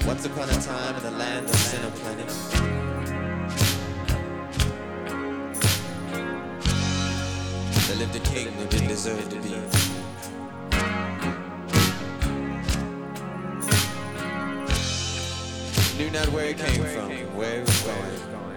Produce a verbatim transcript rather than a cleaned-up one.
Once upon a time in the land of sin and plenty, there lived a king who didn't deserve to be. Knew not where he came from, where he was going.